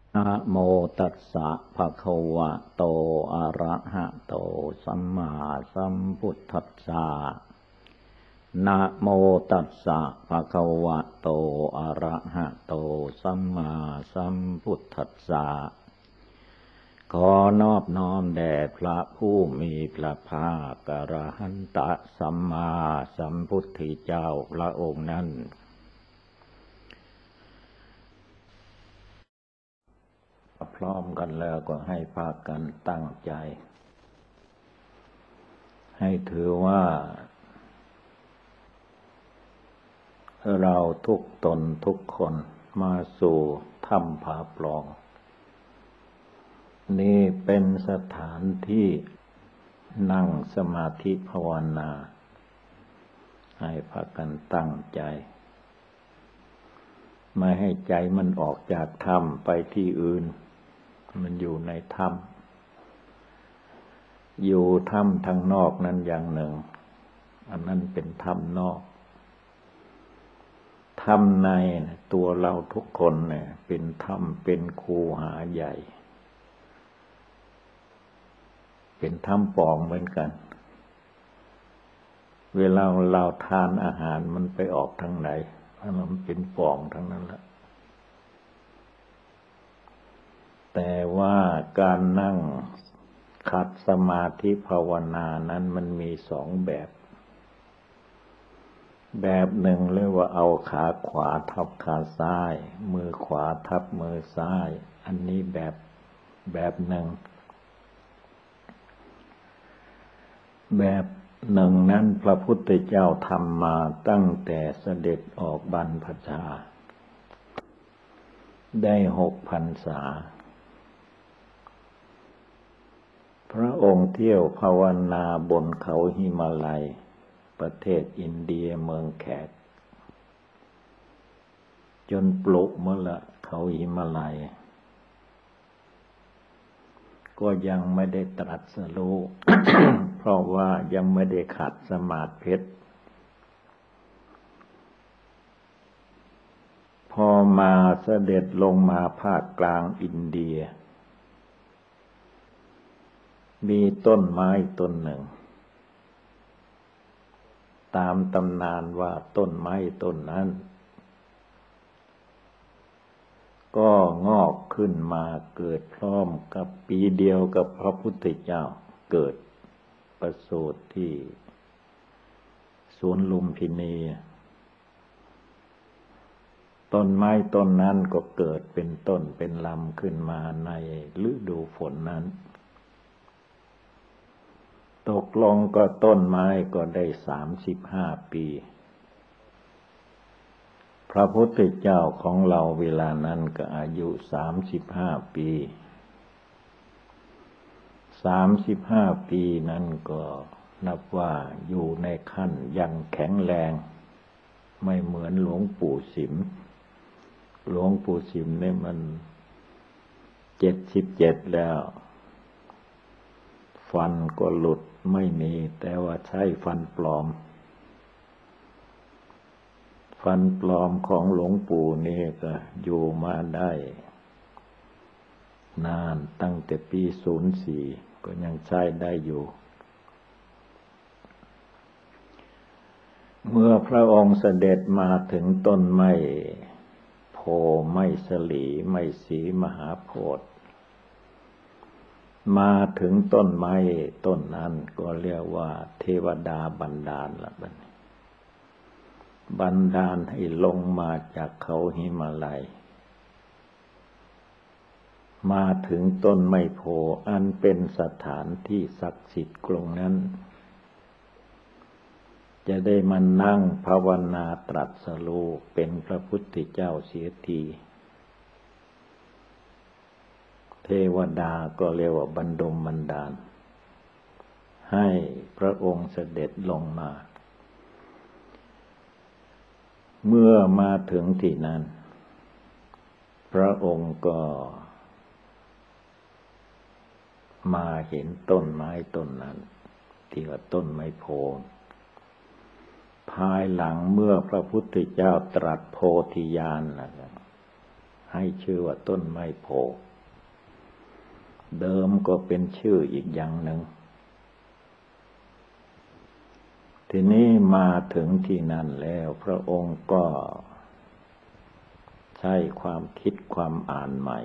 นะโมตัสสะภะคะวะโตอะระหะโตสัมมาสัมพุทธัสสะนะโมตัสสะภะคะวะโตอะระหะโตสัมมาสัมพุทธัสสะขอนอบน้อมแด่พระผู้มีพระภาคอรหันตสัมมาสัมพุทธเจ้าพระองค์นั้นพร้อมกันแล้วก็ให้พากันตั้งใจให้ถือว่าเราทุกตนทุกคนมาสู่ถ้ำผาปล่องนี่เป็นสถานที่นั่งสมาธิภาวนาให้พากันตั้งใจไม่ให้ใจมันออกจากถ้ำไปที่อื่นมันอยู่ในถ้ำอยู่ถ้ำทางนอกนั้นอย่างหนึ่งอันนั้นเป็นถ้ำนอกถ้ำในตัวเราทุกคนเนี่ยเป็นถ้ำเป็นคูหาใหญ่เป็นถ้ำปล่องเหมือนกันเวลาเราทานอาหารมันไปออกทางไหนมันเป็นปล่องทั้งนั้นแหละแต่ว่าการนั่งขัดสมาธิภาวนานั้นมันมีสองแบบหนึ่งเรียกว่าเอาขาขวาทับขาซ้ายมือขวาทับมือซ้ายอันนี้แบบหนึ่งแบบหนึ่งนั้นพระพุทธเจ้าทำมาตั้งแต่เสด็จออกบรรพชาได้6 พรรษาพระองค์เที่ยวภาวนาบนเขาหิมาลัยประเทศอินเดียเมืองแขกจนปลุกเมื่อละเขาหิมาลัยก็ยังไม่ได้ตรัสรู้ เพราะว่ายังไม่ได้ขัดสมาธิพอมาเสด็จลงมาภาคกลางอินเดียมีต้นไม้ต้นหนึ่งตามตำนานว่าต้นไม้ต้นนั้นก็งอกขึ้นมาเกิดพร้อมกับปีเดียวกับพระพุทธเจ้าเกิดประสูติที่สวนลุมพินีต้นไม้ต้นนั้นก็เกิดเป็นต้นเป็นลำขึ้นมาในฤดูฝนนั้นตกลงก็ต้นไม้ก็ได้35 ปีพระพุทธเจ้าของเราเวลานั้นก็อายุ35 ปี35 ปีนั้นก็นับว่าอยู่ในขั้นยังแข็งแรงไม่เหมือนหลวงปู่สิมหลวงปู่สิมเนี่ยมัน77แล้วฟันก็หลุดไม่มีแต่ว่าใช้ฟันปลอมของหลวงปู่นี่ก็อยู่มาได้นานตั้งแต่ปี04ก็ยังใช้ได้อยู่เมื่อพระองค์เสด็จมาถึงต้นไม้โพไม้สลีไม้สีมหาโพธิ์มาถึงต้นไม้ต้นนั้นก็เรียกว่าเทวดาบันดาลละบันดาลให้ลงมาจากเขาหิมาลัยมาถึงต้นไม้โพอันเป็นสถานที่ศักดิ์สิทธิ์ตรงนั้นจะได้มานั่งภาวนาตรัสรู้เป็นพระพุทธเจ้าเสียทีเทวดาก็เรียกว่าบันดลบันดาลให้พระองค์เสด็จลงมาเมื่อมาถึงที่นั้นพระองค์ก็มาเห็นต้นไม้ต้นนั้นที่ว่าต้นไม้โพธิ์ภายหลังเมื่อพระพุทธเจ้าตรัสโพธิญาณให้ชื่อว่าต้นไม้โพธิ์เดิมก็เป็นชื่ออีกอย่างหนึ่งทีนี้มาถึงที่นั่นแล้วพระองค์ก็ใช้ความคิดความอ่านใหม่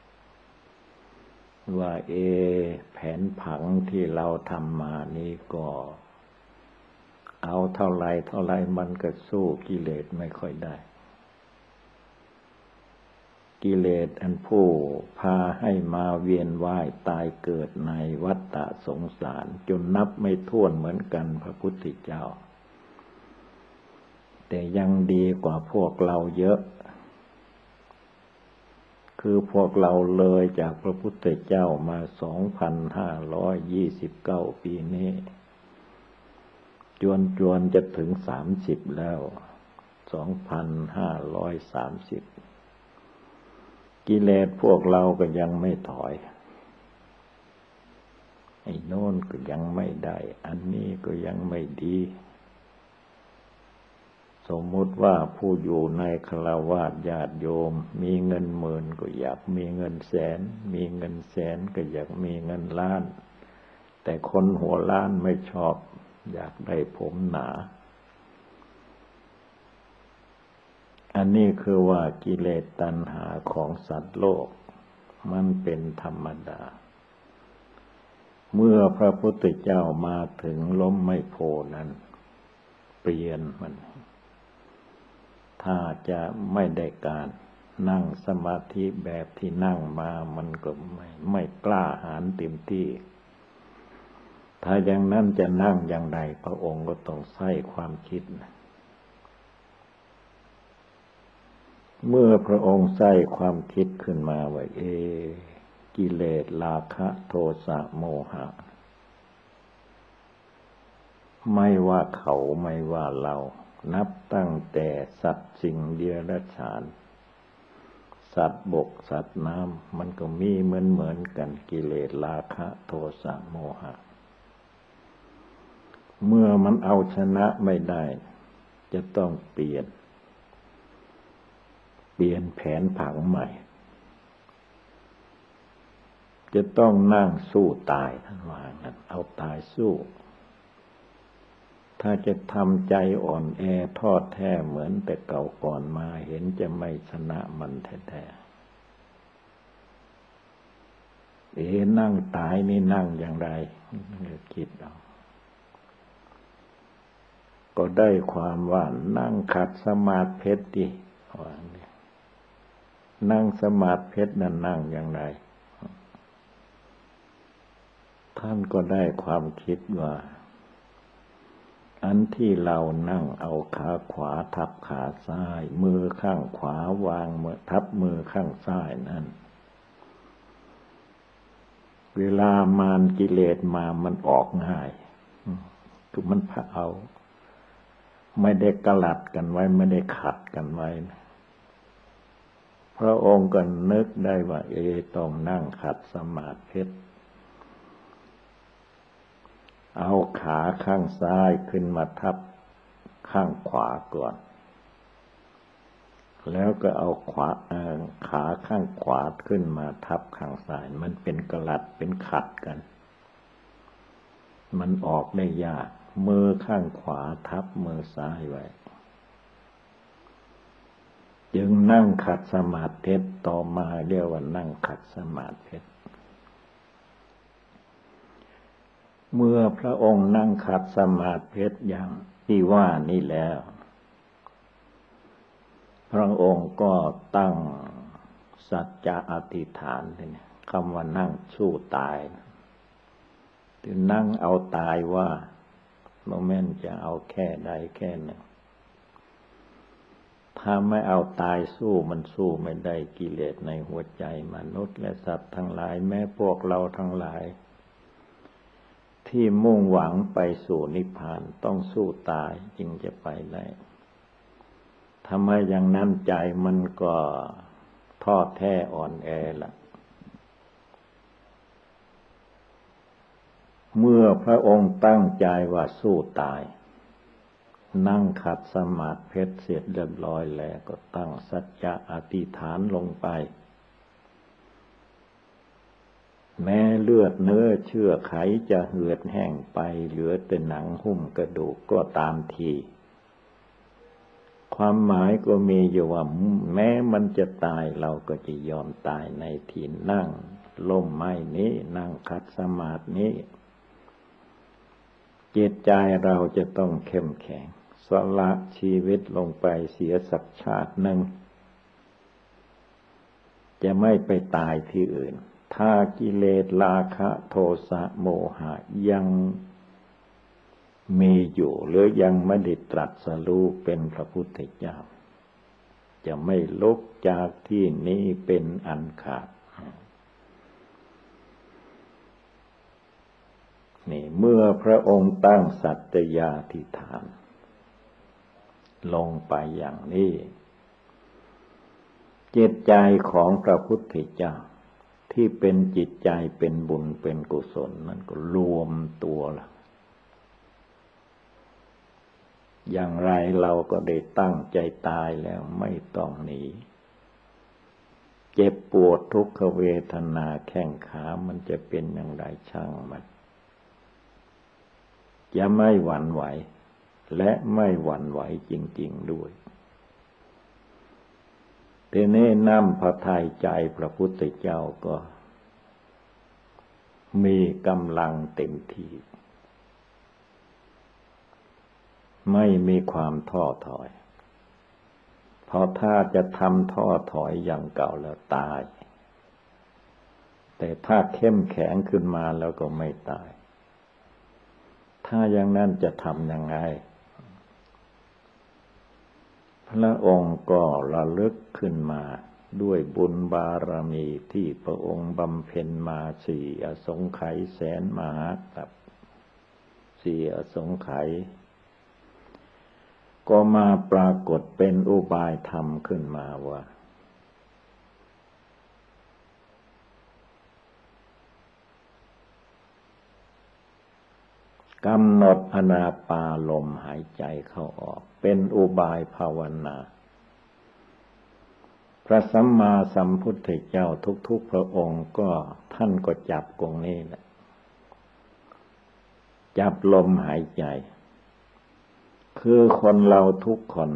ว่าแผนผังที่เราทำมานี้ก็เอาเท่าไรมันก็สู้กิเลสไม่ค่อยได้กิเลสอันผู้พาให้มาเวียนว่ายตายเกิดในวัฏฏะสงสารจนนับไม่ถ้วนเหมือนกันพระพุทธเจ้าแต่ยังดีกว่าพวกเราเยอะคือพวกเราเลยจากพระพุทธเจ้ามา 2,529 ปีนี้จวนจะถึง30แล้ว 2,530 กิเลสพวกเราก็ยังไม่ถอยไอ้โน่นก็ยังไม่ได้อันนี้ก็ยังไม่ดีสมมุติว่าผู้อยู่ในฆราวาสญาติโยมมีเงินหมื่นก็อยากมีเงินแสนมีเงินแสนก็อยากมีเงินล้านแต่คนหัวล้านไม่ชอบอยากได้ผมหนาอันนี้คือว่ากิเลสตัณหาของสัตว์โลกมันเป็นธรรมดาเมื่อพระพุทธเจ้ามาถึงล้มไม้โพนั้นเปลี่ยนมันถ้าจะไม่ได้การนั่งสมาธิแบบที่นั่งมามันก็ไม่กล้าหาญเต็มที่ถ้าอย่างนั้นจะนั่งอย่างไรพระองค์ก็ต้องใช้ความคิดเมื่อพระองค์ใช้ความคิดขึ้นมาว่ากิเลสราคะโทสะโมหะไม่ว่าเขาไม่ว่าเรานับตั้งแต่สัตว์สิ่งเดียรัจฉานสัตว์บกสัตว์น้ำมันก็มีเหมือนกันกิเลสราคะโทสะโมหะเมื่อมันเอาชนะไม่ได้จะต้องเปลี่ยนแผนผังใหม่จะต้องนั่งสู้ตายท่านว่างั้นเอาตายสู้ถ้าจะทำใจอ่อนแอทอดแท้เหมือนแต่เก่าก่อนมาเห็นจะไม่ชนะมันแท้ๆนั่งตายนี่นั่งอย่างไรคิดเอาก็ได้ความว่านั่งขัดสมาธิดิว่านั่งสมาธินั่นนั่งอย่างไรท่านก็ได้ความคิดว่าอันที่เรานั่งเอาขาขวาทับขาซ้ายมือข้างขวาวางมือทับมือข้างซ้ายนั่นเวลามารกิเลสมามันออกง่ายคือมันพาเอาไม่ได้กลัดกันไว้ไม่ได้ขัดกันไว้พระองค์ก็นึกได้ว่าต้องนั่งขัดสมาธิเอาขาข้างซ้ายขึ้นมาทับข้างขวาก่อนแล้วก็เอาขาข้างขวาขึ้นมาทับข้างซ้ายมันเป็นกลัดเป็นขัดกันมันออกได้ยากมือข้างขวาทับมือซ้ายไว้จึงนั่งขัดสมาธิต่อมาเรียกว่านั่งขัดสมาธิเมื่อพระองค์นั่งขัดสมาธิอย่างที่ว่านี้แล้วพระองค์ก็ตั้งสัจจะอธิษฐานคำว่านั่งสู้ตายคือนั่งเอาตายว่าโมเมนต์จะเอาแค่ใดแค่หนึ่งถ้าไม่เอาตายสู้มันสู้ไม่ได้กิเลสในหัวใจมนุษย์และสัตว์ทั้งหลายแม้พวกเราทั้งหลายที่มุ่งหวังไปสู่นิพพานต้องสู้ตายจึงจะไปได้ทำไมอย่างนั้นใจมันก็ท้อแท้อ่อนแอละเมื่อพระองค์ตั้งใจว่าสู้ตายนั่งขัดสมาธิเพชรเสร็จเรียบร้อยแล้วก็ตั้งสัจจะอธิษฐานลงไปแม้เลือดเนื้อเชื่อไขจะเหือดแห้งไปเหลือแต่หนังหุ้มกระดูกก็ตามทีความหมายก็มีอยู่ว่าแม้มันจะตายเราก็จะยอมตายในที่นั่งล่มไม้นี้นั่งคัดสมาธินี้จิตใจเราจะต้องเข้มแข็งสละชีวิตลงไปเสียสักชาติหนึ่งจะไม่ไปตายที่อื่นถ้ากิเลสราคะโทสะโมหะยังมีอยู่หรือยังไม่ได้ตรัสรู้เป็นพระพุทธเจ้าจะไม่ลุกจากที่นี้เป็นอันขาดนี่เมื่อพระองค์ตั้งสัตยาธิษฐานลงไปอย่างนี้จิตใจของพระพุทธเจ้าที่เป็นจิตใจเป็นบุญเป็นกุศลนั้นก็รวมตัวละอย่างไรเราก็ได้ตั้งใจตายแล้วไม่ต้องหนีเจ็บปวดทุกขเวทนาแข้งขามันจะเป็นอย่างไรช่างมันจะไม่หวั่นไหวและไม่หวั่นไหวจริงๆด้วยทีนี้น้ำพระทัยใจพระพุทธเจ้าก็มีกำลังเต็มที่ไม่มีความท้อถอยเพราะถ้าจะทำท้อถอยอย่างเก่าแล้วตายแต่ถ้าเข้มแข็งขึ้นมาแล้วก็ไม่ตายถ้าอย่างนั้นจะทำยังไงพระองค์ก็ระลึกขึ้นมาด้วยบุญบารมีที่พระองค์บำเพ็ญมาสี่อสงไขยแสนมหากัปสี่อสงไขยก็มาปรากฏเป็นอุบายธรรมขึ้นมาว่ากำหนดอนาปานลมหายใจเข้าออกเป็นอุบายภาวนาพระสัมมาสัมพุทธเจ้าทุกๆพระองค์ก็ท่านก็จับตรงนี้แหละจับลมหายใจคือคนเราทุกคน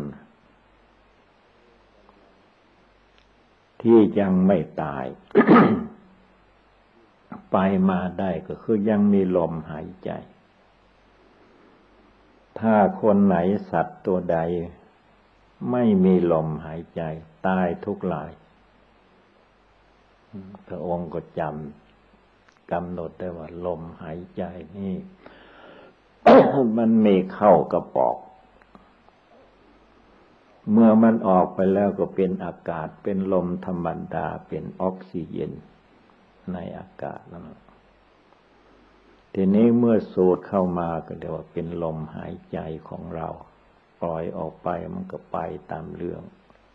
ที่ยังไม่ตาย ไปมาได้ก็คือยังมีลมหายใจถ้าคนไหนสัตว์ตัวใดไม่มีลมหายใจตายทุกหลายพระองค์ก็จำกำหนดได้ว่าลมหายใจนี่ มันมีเข้ากระปอกเมื่อมันออกไปแล้วก็เป็นอากาศเป็นลมธรรมดาเป็นออกซิเจนในอากาศนั่นทีนี้เมื่อสูดเข้ามาก็เรียกว่าเป็นลมหายใจของเราปล่อยออกไปมันก็ไปตามเรื่อง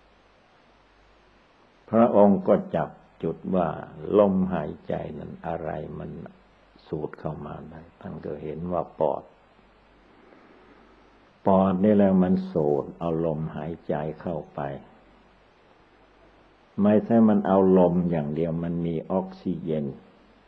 พระองค์ก็จับจุดว่าลมหายใจนั้นอะไรมันสูดเข้ามาได้ท่านก็เห็นว่าปอดนี่แหละมันสูดเอาลมหายใจเข้าไปไม่ใช่มันเอาลมอย่างเดียวมันมีออกซิเจน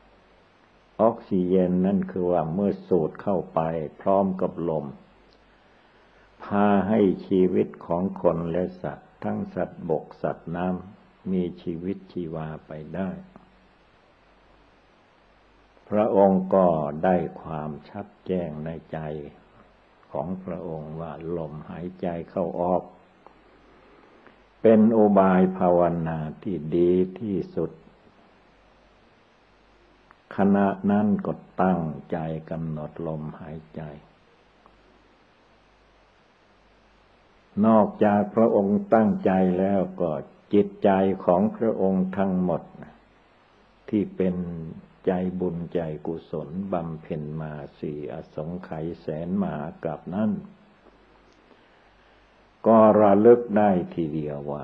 นั่นคือว่าเมื่อสูดเข้าไปพร้อมกับลมพาให้ชีวิตของคนและสัตว์ทั้งสัตว์บกสัตว์น้ำมีชีวิตชีวาไปได้พระองค์ก็ได้ความชัดแจ้งในใจของพระองค์ว่าลมหายใจเข้าออกเป็นอุบายภาวนาที่ดีที่สุดขณะนั้นก็ตั้งใจกำหนดลมหายใจนอกจากพระองค์ตั้งใจแล้วก็จิตใจของพระองค์ทั้งหมดที่เป็นใจบุญใจกุศลบำเพ็ญมาสี่อสงไขยแสนมหากัปนั้นก็ระลึกได้ทีเดียวว่า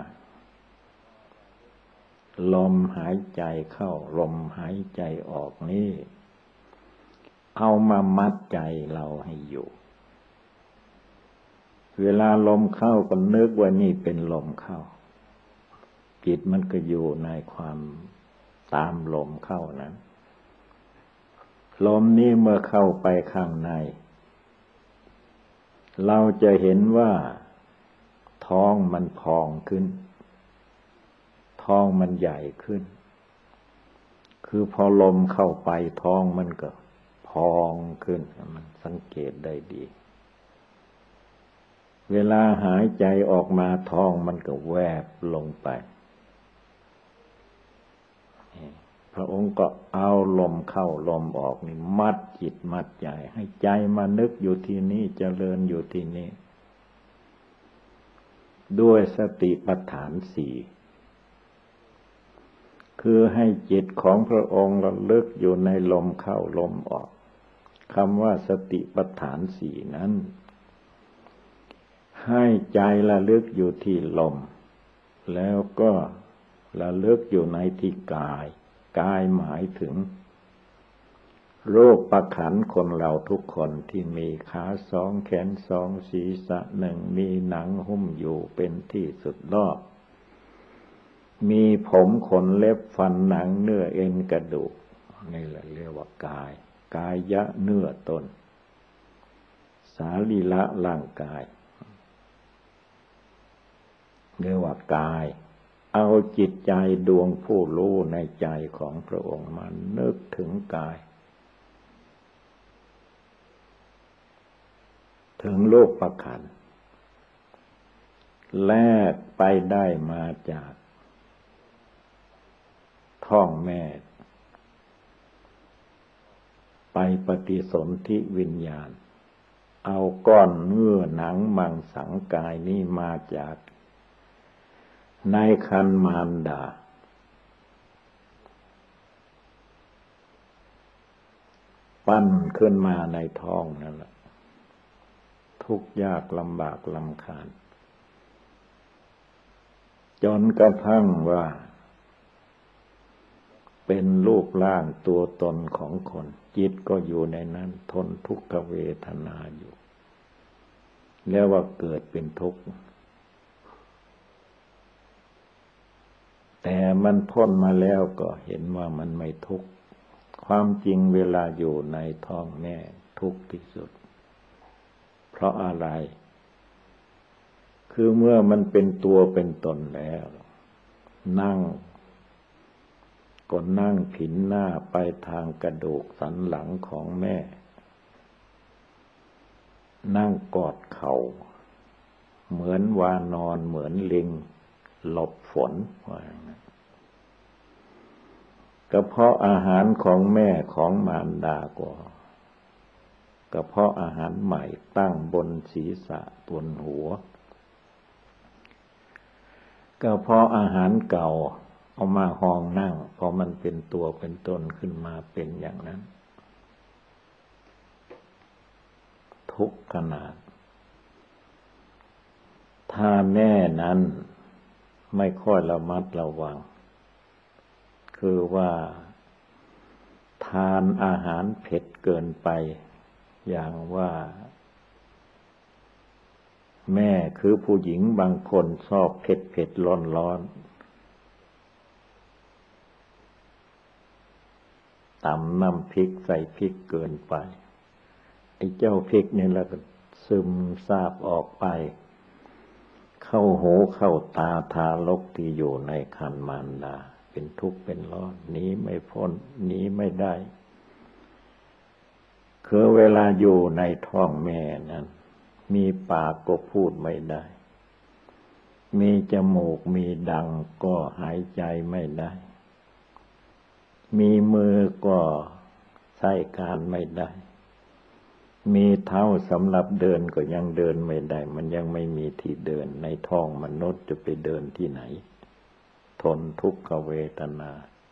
ลมหายใจเข้าลมหายใจออกนี้เอามามัดใจเราให้อยู่เวลาลมเข้าก็นึกว่านี่เป็นลมเข้าจิตมันก็อยู่ในความตามลมเข้านั้นลมนี้เมื่อเข้าไปข้างในเราจะเห็นว่าท้องมันพองขึ้นท้องมันใหญ่ขึ้นคือพอลมเข้าไปท้องมันก็พองขึ้นมันสังเกตได้ดีเวลาหายใจออกมาท้องมันก็แวบลงไปพระองค์ก็เอาลมเข้าลมออกนี่มัดจิตมัดใจให้ใจมานึกอยู่ที่นี่เจริญอยู่ที่นี่ด้วยสติปัฏฐานสี่คือให้จิตของพระองค์ระลึกอยู่ในลมเข้าลมออกคำว่าสติปัฏฐานสี่นั้นให้ใจระลึกอยู่ที่ลมแล้วก็ระลึกอยู่ในที่กายกายหมายถึงรูปประขันคนเราทุกคนที่มีขาสองแขนสองศีรษะหนึ่งมีหนังหุ้มอยู่เป็นที่สุดรอบมีผมขนเล็บฟันหนังเนื้อเอ็นกระดูกนี่แหละเรียกว่ากายกายะเนื้อตนสารีระร่างกายเรียกว่ากายเอาจิตใจดวงผู้รู้ในใจของพระองค์มานึกถึงกายถึงรูปประขันแลกไปได้มาจากท้องแม่ไปปฏิสนธิวิญญาณเอาก้อนเนื้อหนังมังสังกายนี้มาจากในครรภ์มารดาปั้นขึ้นมาในท้องนั่นแหละทุกข์ยากลำบากรำคาญจนกระทั่งว่าเป็นรูปร่างตัวตนของคนจิตก็อยู่ในนั้นทนทุกขเวทนาอยู่แล้วว่าเกิดเป็นทุกข์แต่มันพ้นมาแล้วก็เห็นว่ามันไม่ทุกข์ความจริงเวลาอยู่ในท้องแม่ทุกข์ที่สุดเพราะอะไรคือเมื่อมันเป็นตัวเป็นตนแล้วนั่งก็นั่งผินหน้าไปทางกระดูกสันหลังของแม่นั่งกอดเข่าเหมือนวานอนเหมือนลิงหลบฝนว่าอย่างนั้นกระเพาะอาหารของแม่ของมารดาก็กระเพาะอาหารใหม่ตั้งบนศีรษะบนหัวกระเพาะอาหารเก่าเอามาห้องนั่งพอมันเป็นตัวเป็นตนขึ้นมาเป็นอย่างนั้นทุกข์ขนาดถ้าแม่นั้นไม่ค่อยระมัดระวังคือว่าทานอาหารเผ็ดเกินไปอย่างว่าแม่คือผู้หญิงบางคนชอบเผ็ดเผ็ดร้อนร้อนตำน้ำพริกใส่พริกเกินไปไอ้เจ้าพริกนี่แล้วก็ซึมซาบออกไปเข้าหูเข้าตาทารกที่อยู่ในครรภ์มารดาเป็นทุกข์เป็นร้อนหนีไม่พ้นหนีไม่ได้คือเวลาอยู่ในท้องแม่นั้นมีปากก็พูดไม่ได้มีจมูกมีดังก็หายใจไม่ได้มีมือก็ใช้การไม่ได้มีเท้าสำหรับเดินก็ยังเดินไม่ได้มันยังไม่มีที่เดินในท้องมนุษย์จะไปเดินที่ไหนทนทุกขเวทนา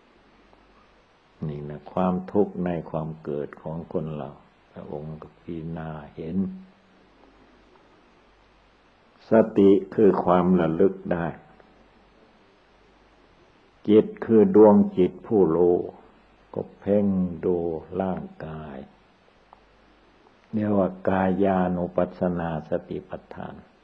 นี่นะความทุกข์ในความเกิดของคนเราพระองค์ก็พิจารณาเห็นสติคือความระลึกได้จิตคือดวงจิตผู้รู้ก็เพ่งดูร่างกายเรียกว่ากายานุปัสสนาสติปัฏฐาน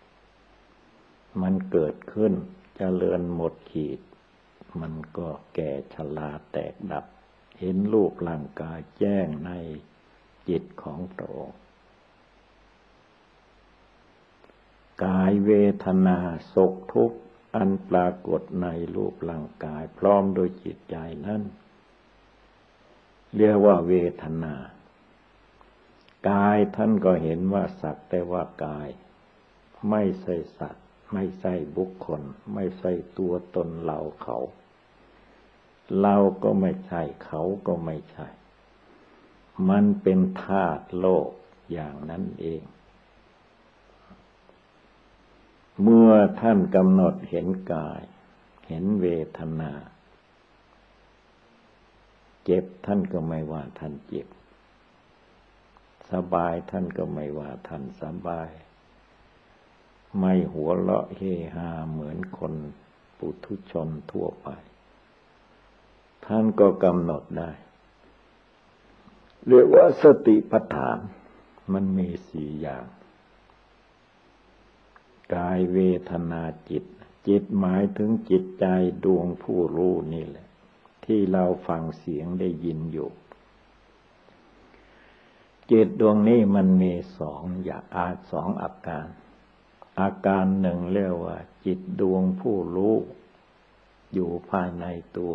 มันเกิดขึ้นเจริญหมดขีดมันก็แก่ชราแตกดับเห็นรูปร่างกายแจ้งในจิตของพระองค์กายเวทนาสุขทุกข์อันปรากฏในรูปร่างกายพร้อมโดยจิตใจนั้นเรียกว่าเวทนากายท่านก็เห็นว่าสักแต่ว่ากายไม่ใช่สัตว์ไม่ใช่บุคคลไม่ใช่ตัวตนเราเขาเราก็ไม่ใช่เขาก็ไม่ใช่มันเป็นธาตุโลกอย่างนั้นเองเมื่อท่านกำหนดเห็นกายเห็นเวทนาเจ็บท่านก็ไม่ว่าท่านเจ็บสบายท่านก็ไม่ว่าท่านสบายไม่หัวเราะเฮฮาเหมือนคนปุถุชนทั่วไปท่านก็กำหนดได้เรียกว่าสติปัฏฐานมันมีสี่อย่างกายเวทนาจิตจิตหมายถึงจิตใจดวงผู้รู้นี่แหละที่เราฟังเสียงได้ยินอยู่จิตดวงนี้มันมีสองอย่างสองอาการหนึ่งเรียกว่าจิตดวงผู้รู้อยู่ภายในตัว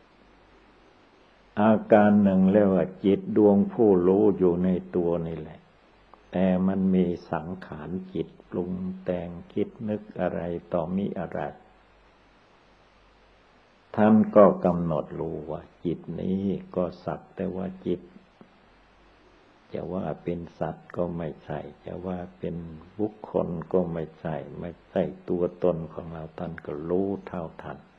อาการหนึ่งเรียกว่าจิตดวงผู้รู้อยู่ในตัวนี่แหละแต่มันมีสังขารจิตปรุงแต่งคิดนึกอะไรต่อมิอะไรท่านก็กำหนดรู้ว่าจิตนี้ก็สักแต่ว่าจิตจะว่าเป็นสัตว์ก็ไม่ใช่จะว่าเป็นบุคคลก็ไม่ใช่ไม่ใช่ตัวตนของเราท่านก็รู้เท่าทัน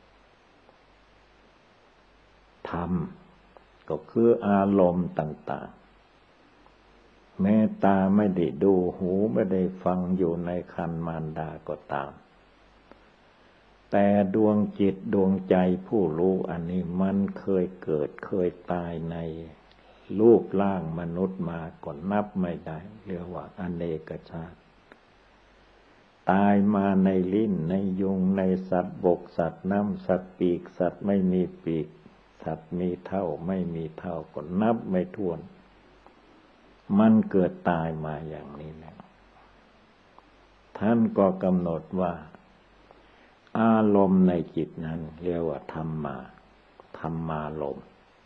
ธรรมก็คืออารมณ์ต่างๆแม้ตาไม่ได้ดูหูไม่ได้ฟังอยู่ในครรภ์มารดาก็ตามแต่ดวงจิตดวงใจผู้รู้อันนี้มันเคยเกิดเคยตายในรูปร่างมนุษย์มาก่อนนับไม่ได้เรียกว่าอเนกชาติตายมาในลิ้นในยุงในสัตว์บกสัตว์น้ำสัตว์ปีกสัตว์ไม่มีปีกสัตว์มีเท่าไม่มีเท่าก็นับไม่ถ้วนมันเกิดตายมาอย่างนี้นะท่านก็กำหนดว่าอารมณ์ในจิตนั้นเรียกว่าธรรมารมณ์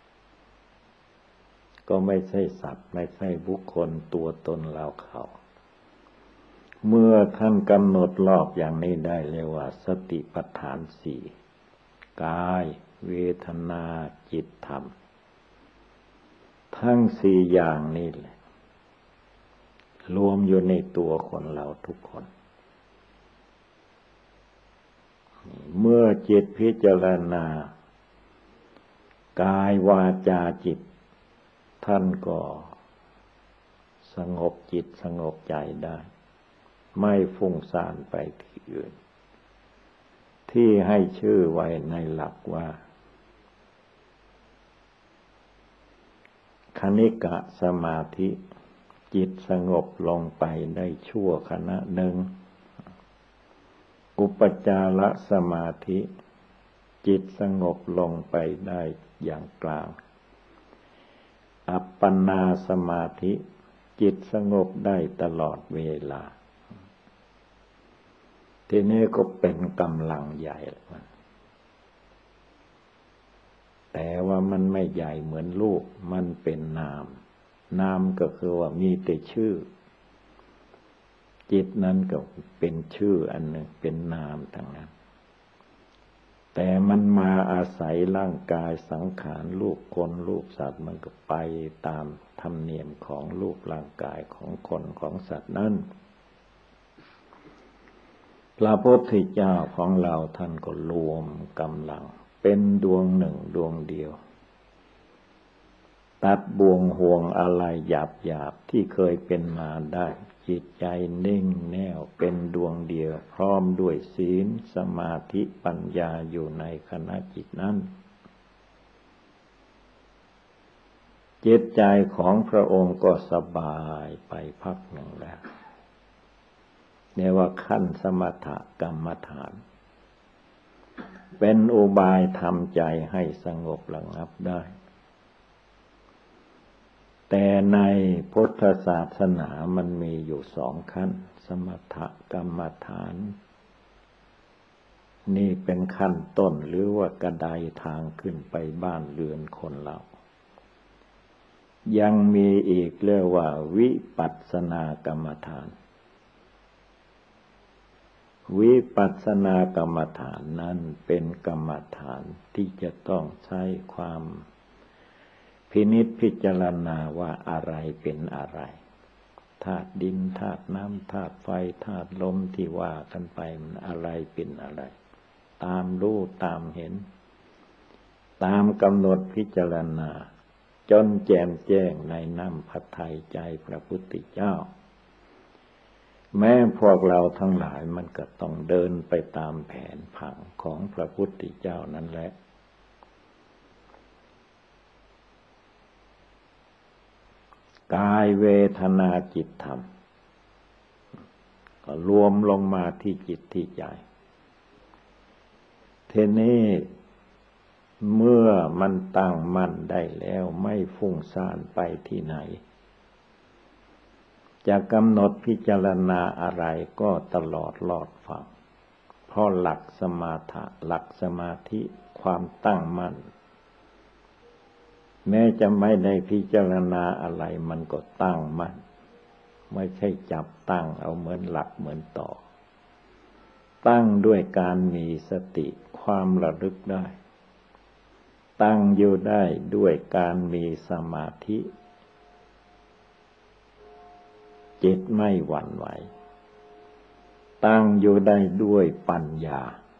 ก็ไม่ใช่สัตว์ไม่ใช่บุคคลตัวตนเราเขาเมื่อท่านกำหนดรอบอย่างนี้ได้เรียกว่าสติปัฏฐานสี่กายเวทนาจิตธรรมทั้งสี่อย่างนี้แหละรวมอยู่ในตัวคนเราทุกคนเมื่อจิตพิจารณากายวาจาจิตท่านก็สงบจิตสงบใจได้ไม่ฟุ้งซ่านไปที่อื่นที่ให้ชื่อไว้ในหลักว่าคณิกะสมาธิจิตสงบลงไปได้ชั่วขณะหนึ่งอุปจารสมาธิจิตสงบลงไปได้อย่างกลางอัปปนาสมาธิจิตสงบได้ตลอดเวลาทีนี้ก็เป็นกำลังใหญ่แต่ว่ามันไม่ใหญ่เหมือนรูปมันเป็นนามก็คือว่ามีแต่ชื่อจิตนั้นก็เป็นชื่ออันหนึ่งเป็นนามทั้งนั้นแต่มันมาอาศัยร่างกายสังขารรูปคนรูปสัตว์มันก็ไปตามธรรมเนียมของรูปร่างกายของคนของสัตว์นั้นพระพุทธเจ้าของเราท่านก็รวมกำลังเป็นดวงหนึ่งดวงเดียวตัดบ่วงห่วงอะไรหยาบที่เคยเป็นมาได้จิตใจนิ่งแน่วเป็นดวงเดียวพร้อมด้วยศีลสมาธิปัญญาอยู่ในขณะจิตนั้นจิตใจของพระองค์ก็สบายไปพักหนึ่งแล้วเรียกว่าขั้นสมถกรรมฐานเป็นอุบายทำใจให้สงบระงับได้แต่ในพุทธศาสนามันมีอยู่สองขั้นสมถกรรมฐานนี่เป็นขั้นต้นหรือว่ากระไดทางขึ้นไปบ้านเรือนคนเรายังมีอีกเรียกว่าวิปัสสนากรรมฐานวิปัสสนากรรมฐานนั้นเป็นกรรมฐานที่จะต้องใช้ความพินิจพิจารณาว่าอะไรเป็นอะไรธาตุดินธาตุน้ำธาตุไฟธาตุลมที่ว่ากันไปมันอะไรเป็นอะไรตามรู้ตามเห็นตามกำหนดพิจารณาจนแจ่มแจ้งในน้ำพระทัยใจพระพุทธเจ้าแม้พวกเราทั้งหลายมันก็ต้องเดินไปตามแผนผังของพระพุทธเจ้านั่นแหละกายเวทนาจิตธรรมก็รวมลงมาที่จิตที่ใจทีนี้เมื่อมันตั้งมั่นได้แล้วไม่ฟุ้งซ่านไปที่ไหนจะกำหนดพิจารณาอะไรก็ตลอดรอดฟังเพราะหลักสมาธิหลักสมาธิความตั้งมั่นแม้จะไม่ได้พิจารณาอะไรมันก็ตั้งมั่นไม่ใช่จับตั้งเอาเหมือนหลักเหมือนต่อตั้งด้วยการมีสติความระลึกได้ตั้งอยู่ได้ด้วยการมีสมาธิจิตไม่หวั่นไหวตั้งอยู่ได้ด้วยปัญญา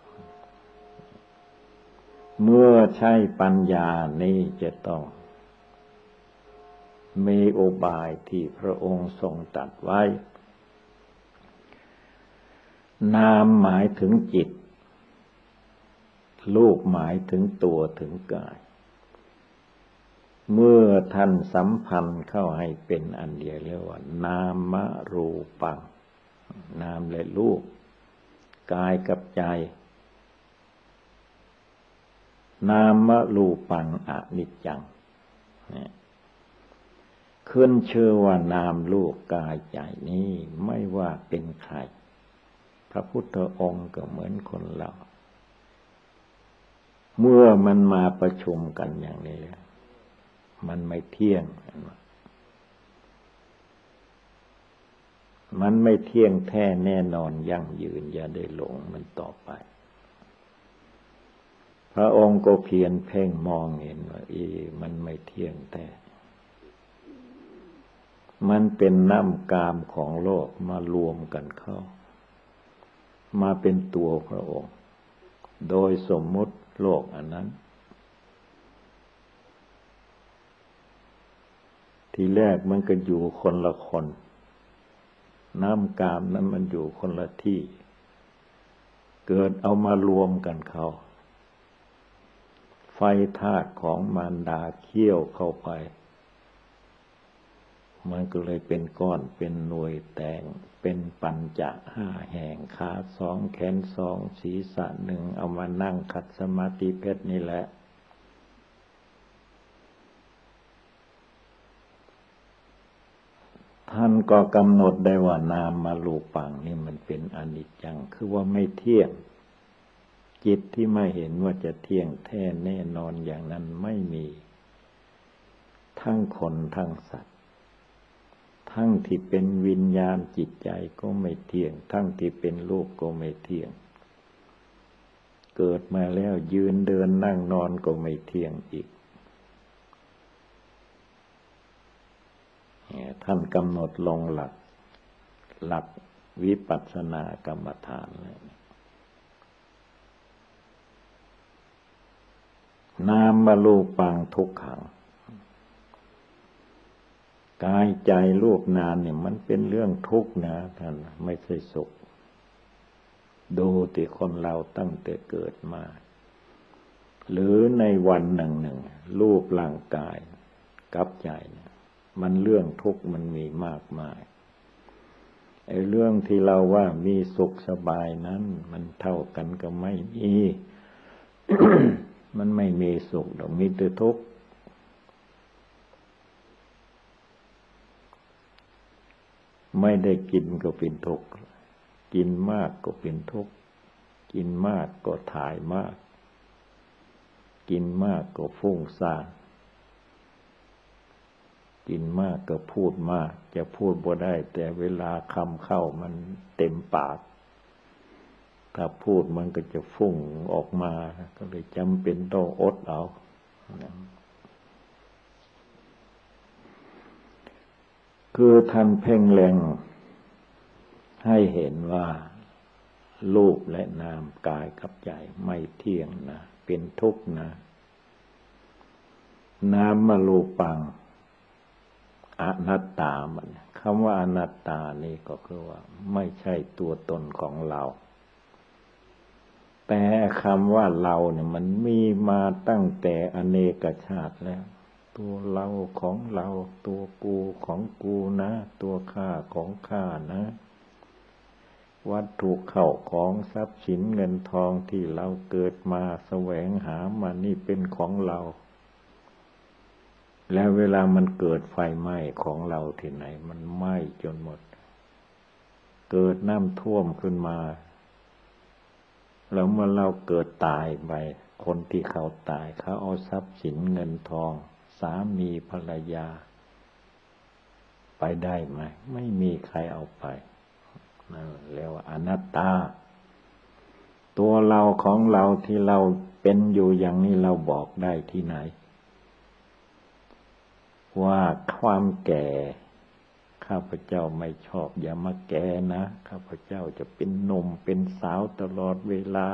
เมื่อใช้ปัญญานี้จะต้องมีอุบายที่พระองค์ทรงตรัสไว้นามหมายถึงจิตรูปหมายถึงตัวถึงกายเมื่อท่านสัมพันธ์เข้าให้เป็นอันเดียวเรียกว่านามรูปังนามและรูปกายกับใจนามรูปังอนิจจังขึ้นชื่อว่านามรูปกายใจนี้ไม่ว่าเป็นใครพระพุทธองค์ก็เหมือนคนเราเมื่อมันมาประชุมกันอย่างนี้แล้วมันไม่เที่ยงมันไม่เที่ยงแท้แน่นอนยั่งยืนอย่าได้หลงมันต่อไปพระองค์ก็เพียรเพ่งมองเห็นว่ามันไม่เที่ยงแท้มันเป็นน้ำกามของโลกมารวมกันเข้ามาเป็นตัวพระองค์โดยสมมุติโลกอันนั้นทีแรกมันก็อยู่คนละคนน้ำกามนั้นมันอยู่คนละที่เกิดเอามารวมกันเขาไฟธาตุของมารดาเคี่ยวเข้าไปมันก็เลยเป็นก้อนเป็นหน่วยแตงเป็นปัญจะห้าแห่งขาสองแขนสองศีรษะหนึ่งเอามานั่งขัดสมาธิเพชรนี่แหละท่านก็กำหนดได้ว่านามรูปังนี่มันเป็นอนิจจังคือว่าไม่เที่ยงจิตที่ไม่เห็นว่าจะเที่ยงแท้แน่นอนอย่างนั้นไม่มีทั้งคนทั้งสัตว์ทั้งที่เป็นวิญญาณจิตใจก็ไม่เที่ยงทั้งที่เป็นรูปก็ไม่เที่ยงเกิดมาแล้วยืนเดินนั่งนอนก็ไม่เที่ยงอีกท่านกำหนดลงหลักวิปัสสนากรรมฐานเลยนามรูปังทุกขังกายใจรูปนามเนี่ยมันเป็นเรื่องทุกข์นะท่านไม่ใช่สุขดูที่คนเราตั้งแต่เกิดมาหรือในวันหนึ่งรูปร่างกายกับใจเนี่ยมันเรื่องทุกข์มันมีมากมายไอ้เรื่องที่เราว่ามีสุขสบายนั้นมันเท่ากันก็ไม่มี มันไม่มีสุขหรอกมีแต่ทุกข์ไม่ได้กินก็เป็นทุกข์กินมากก็เป็นทุกข์กินมากก็ถ่ายมากกินมากก็ฟุ้งซ่านกินมากก็พูดมากจะพูดบ่ได้แต่เวลาคำเข้ามันเต็มปากถ้าพูดมันก็จะฟุ้งออกมาก็เลยจำเป็นต้องอดเอาคือท่านเพ่งเล็งให้เห็นว่ารูปและนามกายกับใจไม่เที่ยงนะเป็นทุกข์นะนามรูปังอนัตตามันคำว่าอนัตตานี่ก็คือว่าไม่ใช่ตัวตนของเราแต่คำว่าเราเนี่ยมันมีมาตั้งแต่อเนกชาติแล้วตัวเราของเราตัวกูของกูนะตัวข้าของข้านะวัตถุเข้าของทรัพย์สินเงินทองที่เราเกิดมาแสวงหามานี่เป็นของเราแล้วเวลามันเกิดไฟไหม้ของเราที่ไหนมันไหม้จนหมดเกิดน้ำท่วมขึ้นมาแล้วเมื่อเราเกิดตายไปคนที่เขาตายเขาเอาทรัพย์สินเงินทองสามีภรรยาไปได้ไหมไม่มีใครเอาไปนั่นเรียกว่าอนัตตาตัวเราของเราที่เราเป็นอยู่อย่างนี้เราบอกได้ที่ไหนว่าความแก่ข้าพเจ้าไม่ชอบอย่ามาแก่นะข้าพเจ้าจะเป็นหนุ่มเป็นสาวตลอดเวลา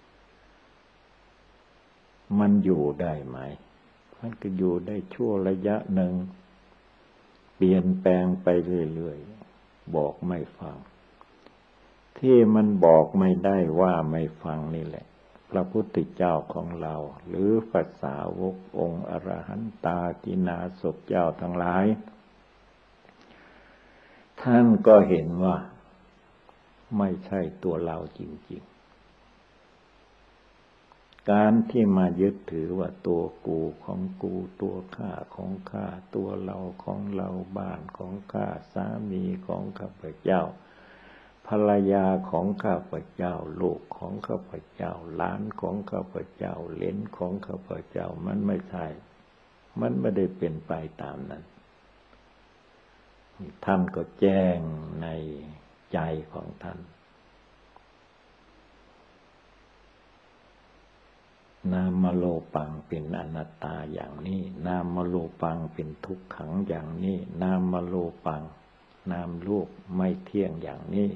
มันอยู่ได้ไหมมันก็อยู่ได้ชั่วระยะหนึ่งเปลี่ยนแปลงไปเรื่อยๆบอกไม่ฟังที่มันบอกไม่ได้ว่าไม่ฟังนี่แหละพระพุทธเจ้าของเราหรือพระสาวกองค์อรหันตากินาศพเจ้าทั้งหลายท่านก็เห็นว่าไม่ใช่ตัวเราจริงๆการที่มายึดถือว่าตัวกูของกูตัวข้าของข้าตัวเราของเราบ้านของข้าสามีของข้าพเจ้าภรรยาของข้าพเจ้าลูกของข้าพเจ้าหลานของข้าพเจ้าเหลนของข้าพเจ้ามันไม่ใช่มันไม่ได้เป็นไปตามนั้นท่านก็แจ้งในใจของท่านนามโลปังเป็นอนัตตาอย่างนี้นามโลปังเป็นทุกขังอย่างนี้นามโลปังนามรูปไม่เที่ยงอย่างนี้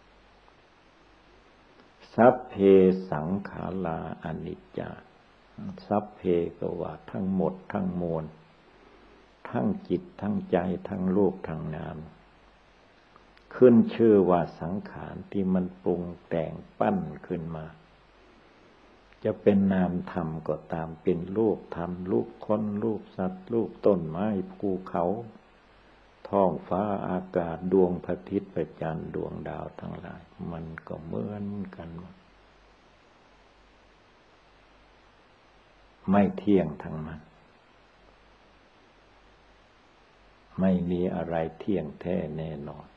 สัพเพสังขาราอนิจจาสัพเพก็ว่าทั้งหมดทั้งมวลทั้งจิตทั้งใจทั้งรูปทั้งนามขึ้นชื่อว่าสังขารที่มันปรุงแต่งปั้นขึ้นมาจะเป็นนามธรรมก็ตามเป็นรูปธรรมรูปคนรูปสัตว์รูปต้นไม้ภูเขาท้องฟ้าอากาศดวงพระอาทิตย์พระจันทร์ดวงดาวทั้งหลายมันก็เหมือนกันไม่เที่ยงทั้งนั้นไม่มีอะไรเที่ยงแท้แน่นอน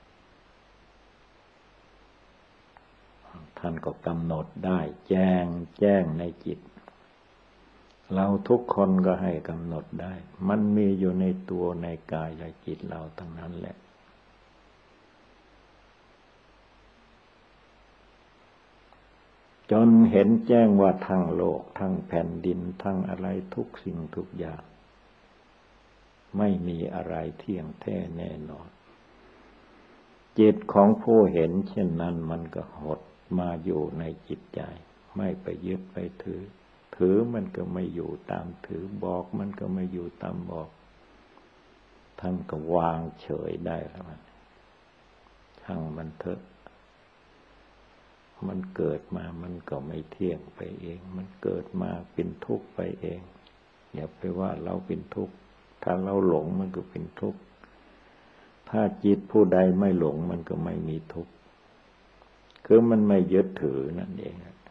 ท่านก็กำหนดได้แจ้งในจิตเราทุกคนก็ให้กำหนดได้มันมีอยู่ในตัวในกายและจิตเราทั้งนั้นแหละจนเห็นแจ้งว่าทั้งโลกทั้งแผ่นดินทั้งอะไรทุกสิ่งทุกอย่างไม่มีอะไรเที่ยงแท้แน่นอนจิตของผู้เห็นเช่นนั้นมันก็หดมาอยู่ในจิตใจไม่ไปยึดไปถือมันก็ไม่อยู่ตามถือบอกมันก็ไม่อยู่ตามบอกท่านก็วางเฉยได้แล้วช่างมันเถอะมันเกิดมามันก็ไม่เที่ยงไปเองมันเกิดมาเป็นทุกข์ไปเองอย่าไปว่าเราเป็นทุกข์ถ้าเราหลงมันก็เป็นทุกข์ถ้าจิตผู้ใดไม่หลงมันก็ไม่มีทุกข์คือมันไม่ยึดถือนั่นเอง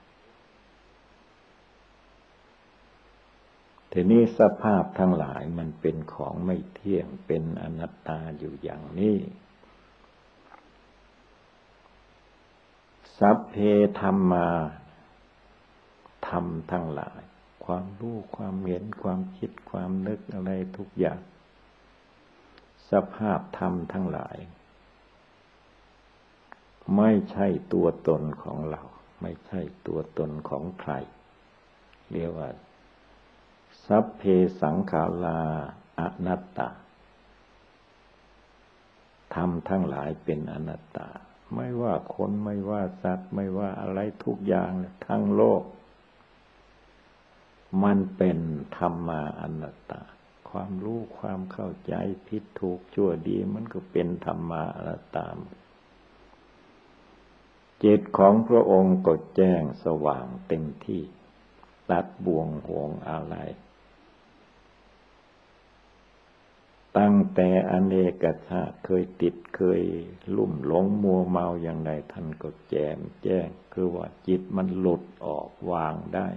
ทีนี้สภาพทั้งหลายมันเป็นของไม่เที่ยงเป็นอนัตตาอยู่อย่างนี้สัพเพธัมมาธรรมทั้งหลายความรู้ความเห็นความคิดความนึกอะไรทุกอย่างสภาพธรรมทั้งหลายไม่ใช่ตัวตนของเราไม่ใช่ตัวตนของใครเรียกว่าสัพเพสังขาราอนัตตาธรรมทั้งหลายเป็นอนัตตาไม่ว่าคนไม่ว่าสัตว์ไม่ว่าอะไรทุกอย่างทั้งโลกมันเป็นธรรมาอนัตตาความรู้ความเข้าใจผิดถูกชั่วดีมันก็เป็นธรรมาอนัตตาจิตของพระองค์ก็แจ้งสว่างเต็มที่ตัดบ่วงห่วงอะไรตั้งแต่อเนกชาติเคยติดเคยลุ่มหลงมัวเมาอย่างใดท่านก็แจ่มแจ้งคือว่าจิตมันหลุดออกวางได้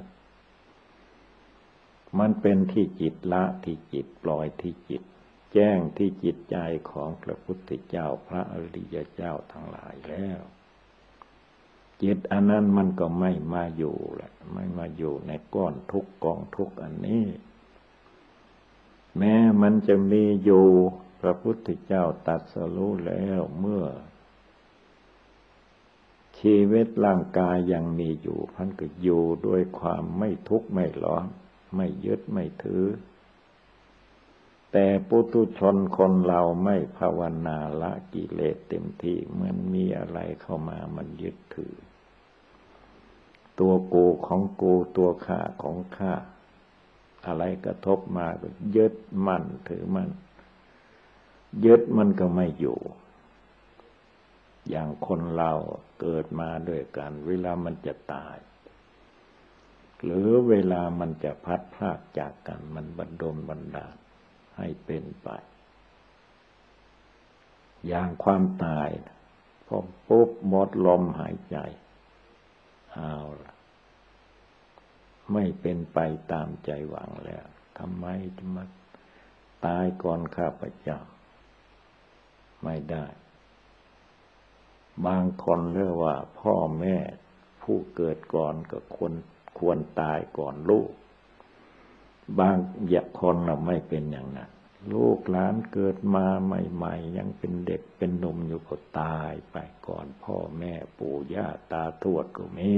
มันเป็นที่จิตละที่จิตปล่อยที่จิตแจ้งที่จิตใจของพระพุทธเจ้าพระอริยเจ้าทั้งหลายแล้วจิตอันนั้นมันก็ไม่มาอยู่แหละไม่มาอยู่ในก้อนทุกข์กองทุกข์อันนี้แม้มันจะมีอยู่พระพุทธเจ้าตรัสรู้แล้วเมื่อชีวิตร่างกายยังมีอยู่ท่านก็อยู่ด้วยความไม่ทุกข์ไม่ร้อนไม่ยึดไม่ถือแต่ปุถุชนคนเราไม่ภาวนาละกิเลสเต็มที่มันมีอะไรเข้ามามันยึดถือตัวกูของกูตัวข้าของข้าอะไรกระทบมาก็ยึดมั่นถือมั่นยึดมันก็ไม่อยู่อย่างคนเราเกิดมาด้วยกันเวลามันจะตายหรือเวลามันจะพัดพรากจากกันมันบันดลบันดาลให้เป็นไปอย่างความตายพอปุ๊บหมดลมหายใจเอาล่ะไม่เป็นไปตามใจหวังแล้วทำไมจะมาตายก่อนข้าพเจ้าไม่ได้บางคนเรียกว่าพ่อแม่ผู้เกิดก่อนก็ควรตายก่อนลูกบางคนเราไม่เป็นอย่างนั้นลูกหลานเกิดมาใหม่ๆยังเป็นเด็กเป็นหนุ่มอยู่ก็ตายไปก่อนพ่อแม่ปู่ย่าตาทวดก็มี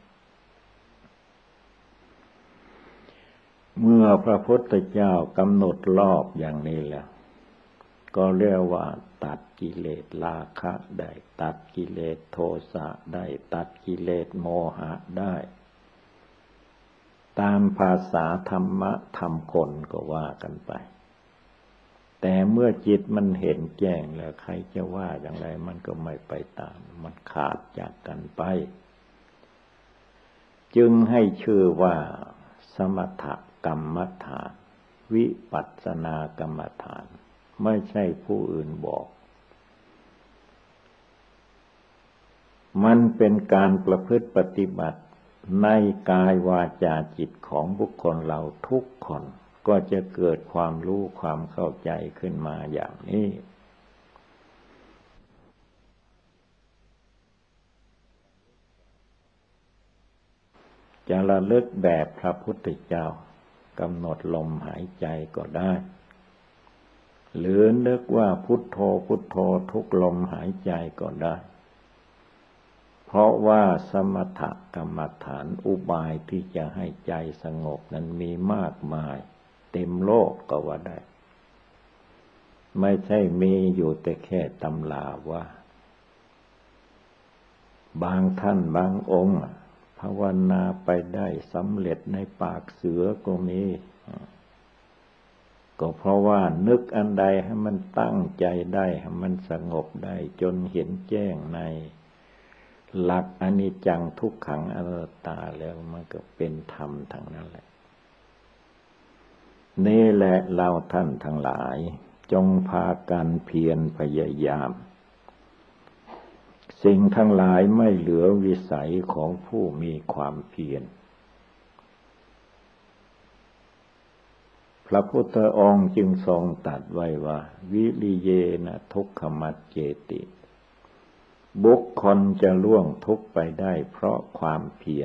เมื่อพระพุทธเจ้ากำหนดรอบอย่างนี้แล้วก็เรียกว่าตัดกิเลสราคะได้ตัดกิเลสโทสะได้ตัดกิเลสโมหะได้ตามภาษาธรรมะธรรมคนก็ว่ากันไปแต่เมื่อจิตมันเห็นแจ้งแล้วใครจะว่าอย่างไรมันก็ไม่ไปตามมันขาดจากกันไปจึงให้ชื่อว่าสมถกรรมฐานวิปัสสนากรรมฐานไม่ใช่ผู้อื่นบอกมันเป็นการประพฤติปฏิบัติในกายวาจาจิตของบุคคลเราทุกคนก็จะเกิดความรู้ความเข้าใจขึ้นมาอย่างนี้จะระลึกแบบพระพุทธเจ้ากำหนดลมหายใจก็ได้หรือนึกว่าพุทโธพุทโธทุกลมหายใจก็ได้เพราะว่าสมถกรรมฐานอุบายที่จะให้ใจสงบนั้นมีมากมายเต็มโลกก็ว่าได้ไม่ใช่มีอยู่แต่แค่ตำราว่าบางท่านบางองค์ภาวนาไปได้สำเร็จในปากเสือก็มีก็เพราะว่านึกอันใดให้มันตั้งใจได้ให้มันสงบได้จนเห็นแจ้งในหลักอนิจจังทุกขังอนัตตาแล้วมันก็เป็นธรรมทั้งนั้นแหละนี่แหละเราท่านทั้งหลายจงพากันเพียรพยายามสิ่งทั้งหลายไม่เหลือวิสัยของผู้มีความเพียรพระพุทธองค์จึงทรงตรัสไว้ว่าวิริเยนะทุกขมัจเจติบุคคลจะล่วงทุกข์ไปได้เพราะความเพียร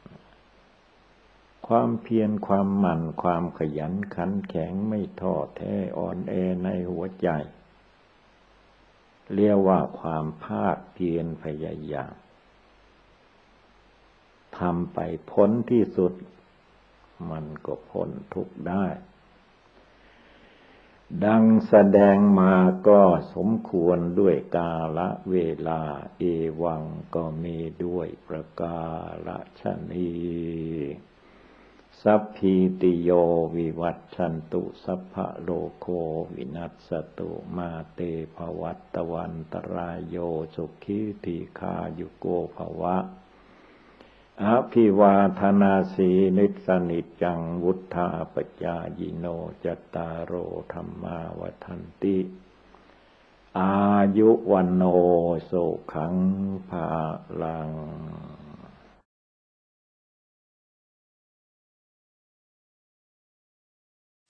ความเพียรความหมั่นความขยันขันแข็งไม่ท้อแท้อ่อนแอในหัวใจเรียกว่าความภาคเพียรพยายามทำไปพ้นที่สุดมันก็พ้นทุกข์ได้ดังแสดงมาก็สมควรด้วยกาลเวลาเอวังก็มีด้วยประกาศนีสัพพิติโยวิวัชชันตุสัพพะโลกโควินัสสตุมาเตภวัตวันตรายโยสุขีทีฆายุโกภวะอภิวาทนาสีนิสนิจจังวุธาปจายโนจตตารโอธรรมาวัฏันติอายุวันโนสุขังภาลัง